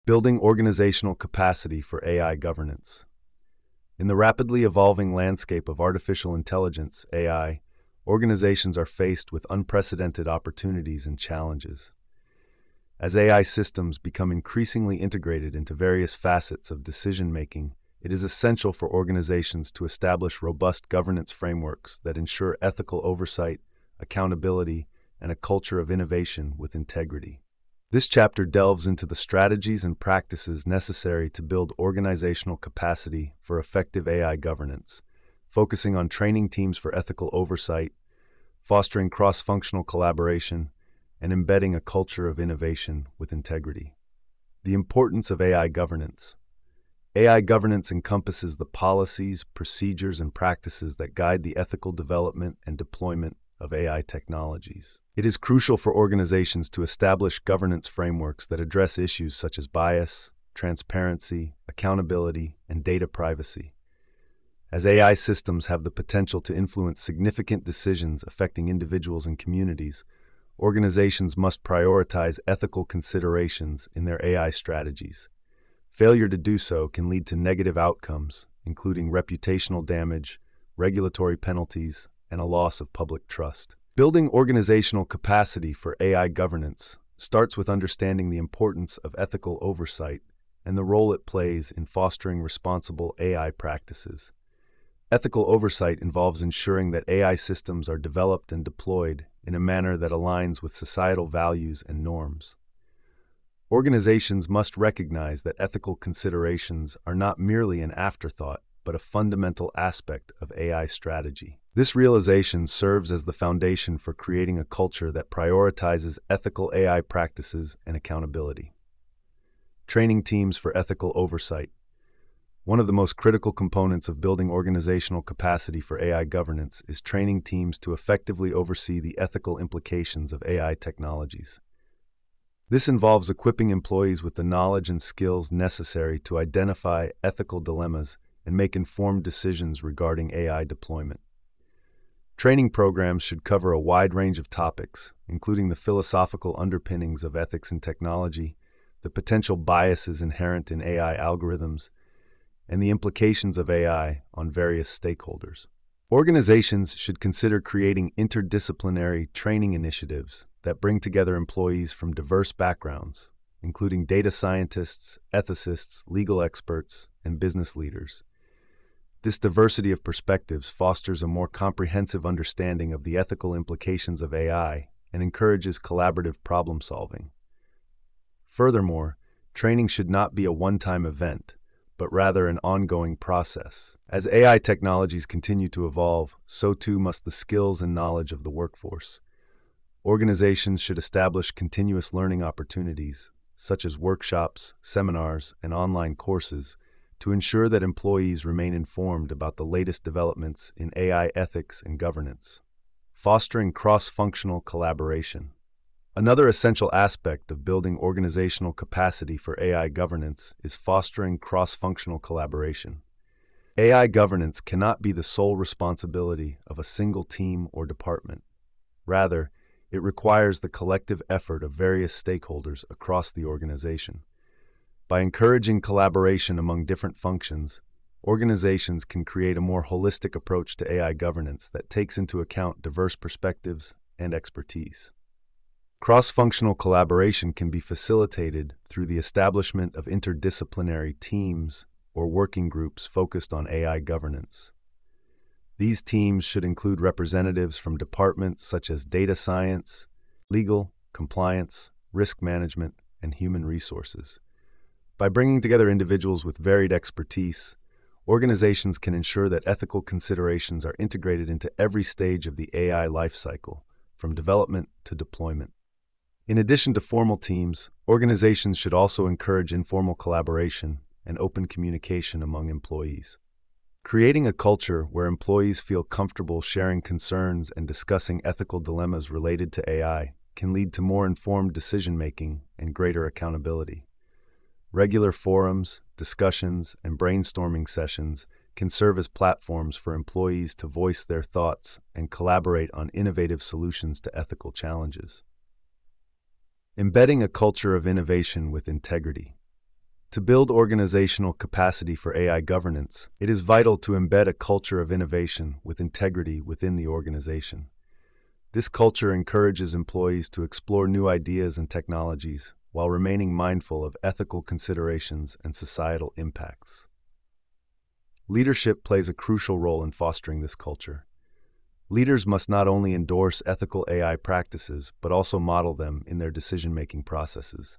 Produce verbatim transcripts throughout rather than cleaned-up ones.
Building organizational capacity for A I governance. In the rapidly evolving landscape of artificial intelligence, A I, organizations are faced with unprecedented opportunities and challenges. As A I systems become increasingly integrated into various facets of decision-making, it is essential for organizations to establish robust governance frameworks that ensure ethical oversight, accountability, and a culture of innovation with integrity. This chapter delves into the strategies and practices necessary to build organizational capacity for effective A I governance, focusing on training teams for ethical oversight, fostering cross-functional collaboration, and embedding a culture of innovation with integrity. The importance of A I governance. A I governance encompasses the policies, procedures, and practices that guide the ethical development and deployment of A I technologies. It is crucial for organizations to establish governance frameworks that address issues such as bias, transparency, accountability, and data privacy. As A I systems have the potential to influence significant decisions affecting individuals and communities, organizations must prioritize ethical considerations in their A I strategies. Failure to do so can lead to negative outcomes, including reputational damage, regulatory penalties, and a loss of public trust. Building organizational capacity for A I governance starts with understanding the importance of ethical oversight and the role it plays in fostering responsible A I practices. Ethical oversight involves ensuring that A I systems are developed and deployed in a manner that aligns with societal values and norms. Organizations must recognize that ethical considerations are not merely an afterthought, but a fundamental aspect of A I strategy. This realization serves as the foundation for creating a culture that prioritizes ethical A I practices and accountability. Training teams for ethical oversight. One of the most critical components of building organizational capacity for A I governance is training teams to effectively oversee the ethical implications of A I technologies. This involves equipping employees with the knowledge and skills necessary to identify ethical dilemmas and make informed decisions regarding A I deployment. Training programs should cover a wide range of topics, including the philosophical underpinnings of ethics in technology, the potential biases inherent in A I algorithms, and the implications of A I on various stakeholders. Organizations should consider creating interdisciplinary training initiatives that bring together employees from diverse backgrounds, including data scientists, ethicists, legal experts, and business leaders. This diversity of perspectives fosters a more comprehensive understanding of the ethical implications of A I and encourages collaborative problem-solving. Furthermore, training should not be a one-time event, but rather an ongoing process. As A I technologies continue to evolve, so too must the skills and knowledge of the workforce. Organizations should establish continuous learning opportunities, such as workshops, seminars, and online courses, to ensure that employees remain informed about the latest developments in A I ethics and governance. Fostering cross-functional collaboration. Another essential aspect of building organizational capacity for A I governance is fostering cross-functional collaboration. A I governance cannot be the sole responsibility of a single team or department. Rather, it requires the collective effort of various stakeholders across the organization. By encouraging collaboration among different functions, organizations can create a more holistic approach to A I governance that takes into account diverse perspectives and expertise. Cross-functional collaboration can be facilitated through the establishment of interdisciplinary teams or working groups focused on A I governance. These teams should include representatives from departments such as data science, legal, compliance, risk management, and human resources. By bringing together individuals with varied expertise, organizations can ensure that ethical considerations are integrated into every stage of the A I lifecycle, from development to deployment. In addition to formal teams, organizations should also encourage informal collaboration and open communication among employees. Creating a culture where employees feel comfortable sharing concerns and discussing ethical dilemmas related to A I can lead to more informed decision-making and greater accountability. Regular forums, discussions, and brainstorming sessions can serve as platforms for employees to voice their thoughts and collaborate on innovative solutions to ethical challenges. Embedding a culture of innovation with integrity. To build organizational capacity for A I governance, it is vital to embed a culture of innovation with integrity within the organization. This culture encourages employees to explore new ideas and technologies while remaining mindful of ethical considerations and societal impacts. Leadership plays a crucial role in fostering this culture. Leaders must not only endorse ethical A I practices, but also model them in their decision-making processes.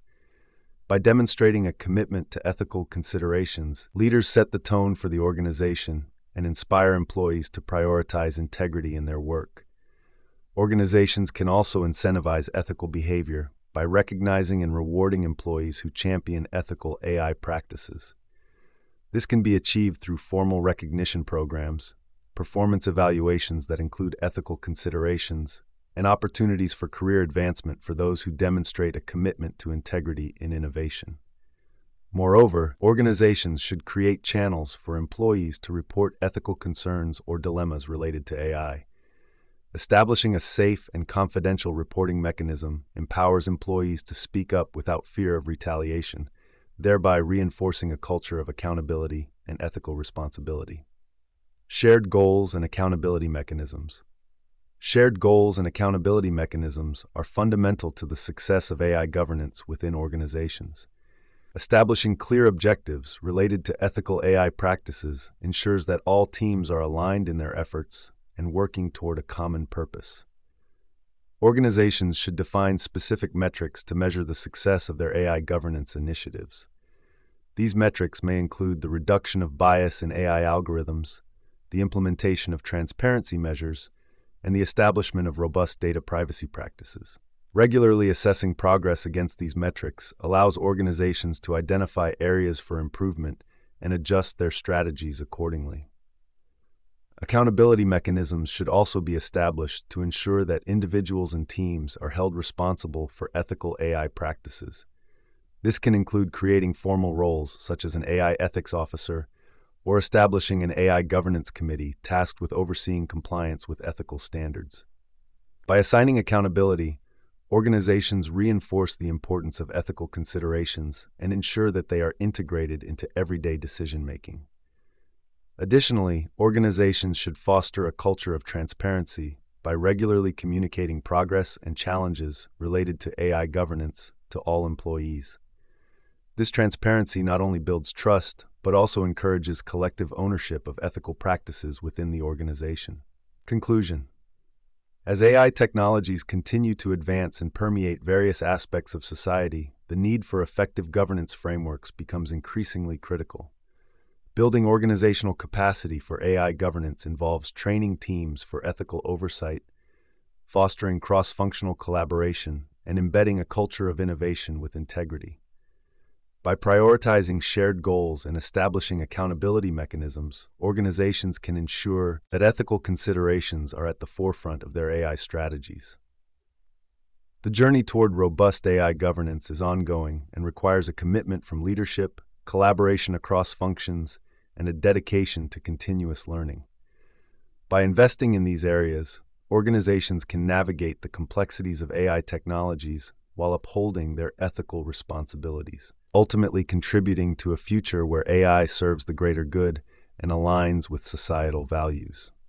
By demonstrating a commitment to ethical considerations, leaders set the tone for the organization and inspire employees to prioritize integrity in their work. Organizations can also incentivize ethical behavior by recognizing and rewarding employees who champion ethical A I practices. This can be achieved through formal recognition programs, performance evaluations that include ethical considerations, and opportunities for career advancement for those who demonstrate a commitment to integrity in innovation. Moreover, organizations should create channels for employees to report ethical concerns or dilemmas related to A I. Establishing a safe and confidential reporting mechanism empowers employees to speak up without fear of retaliation, thereby reinforcing a culture of accountability and ethical responsibility. Shared goals and accountability mechanisms. Shared goals and accountability mechanisms are fundamental to the success of A I governance within organizations. Establishing clear objectives related to ethical A I practices ensures that all teams are aligned in their efforts and working toward a common purpose. Organizations should define specific metrics to measure the success of their A I governance initiatives. These metrics may include the reduction of bias in A I algorithms, the implementation of transparency measures, and the establishment of robust data privacy practices. Regularly assessing progress against these metrics allows organizations to identify areas for improvement and adjust their strategies accordingly. Accountability mechanisms should also be established to ensure that individuals and teams are held responsible for ethical A I practices. This can include creating formal roles such as an A I ethics officer or establishing an A I governance committee tasked with overseeing compliance with ethical standards. By assigning accountability, organizations reinforce the importance of ethical considerations and ensure that they are integrated into everyday decision-making. Additionally, organizations should foster a culture of transparency by regularly communicating progress and challenges related to A I governance to all employees. This transparency not only builds trust, but also encourages collective ownership of ethical practices within the organization. Conclusion. As A I technologies continue to advance and permeate various aspects of society, the need for effective governance frameworks becomes increasingly critical. Building organizational capacity for A I governance involves training teams for ethical oversight, fostering cross-functional collaboration, and embedding a culture of innovation with integrity. By prioritizing shared goals and establishing accountability mechanisms, organizations can ensure that ethical considerations are at the forefront of their A I strategies. The journey toward robust A I governance is ongoing and requires a commitment from leadership, collaboration across functions, and a dedication to continuous learning. By investing in these areas, organizations can navigate the complexities of A I technologies while upholding their ethical responsibilities, ultimately contributing to a future where A I serves the greater good and aligns with societal values.